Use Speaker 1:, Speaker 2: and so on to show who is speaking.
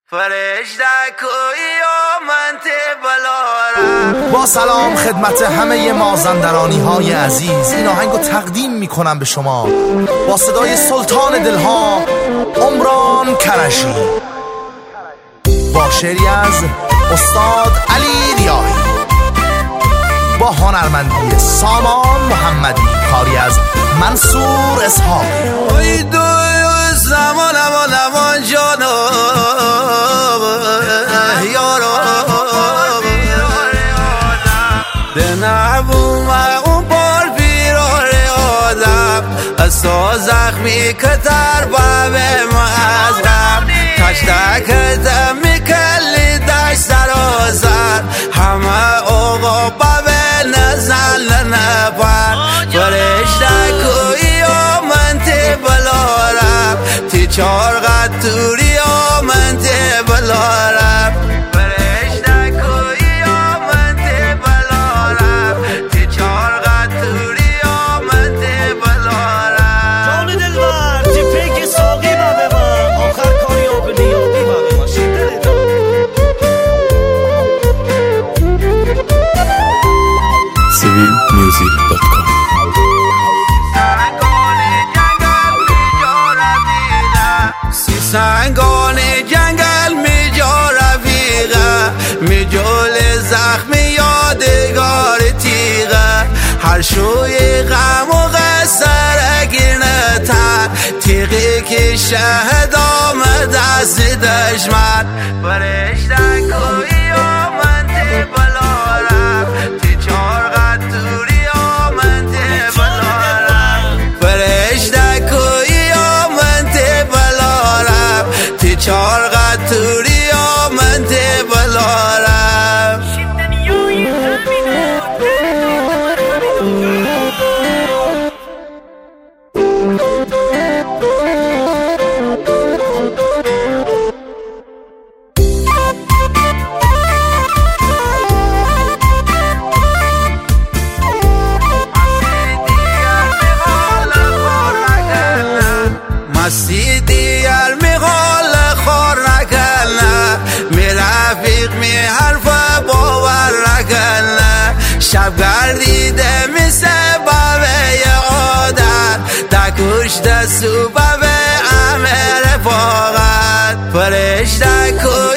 Speaker 1: با سلام خدمت همه مازندرانی های عزیز، این آهنگو تقدیم میکنم به شما با صدای سلطان دلها عمران کرشی با شعری از استاد علی ریاحی با هنرمندی سامان محمدی، کاری از منصور اسحاقی.
Speaker 2: ای دو زمان امان جانو یارو دنبو ما اون بار بیرون آدم اسا زخمی کتر باب ما از غم کشته کردم میکلی داشت سر و زر همه اوقا باب نزل نبر فرشته کوی آمن تی بلارم تی چارغت توری آمن تی بلارم فرشته کوی آمن تی بلارم تی چارغت توری آمن تی بلارم
Speaker 3: جان دلبر تی پیک ساقی با ببر آخر کاری آب نیابی با ببر شده
Speaker 4: civilmusic.com
Speaker 2: سنگان جنگل می جا رفیقه می جول زخمی یادگار تیغه هر شوی غم و غصر گیرنه تن تیغی که شهد آمد از دشمن فرشته کوی آمن تی بلارم تی چارغت توری آمن تی بلارم فرشته کوی آمن تی بلارم تی چارغت توری آمن تی بلارم مستی دیگر می حال خور نکنه می رفیق می حرف باور نکنه شب گردیده می سبب عادت دکوشت سوبب امر فاقت فرشته کوی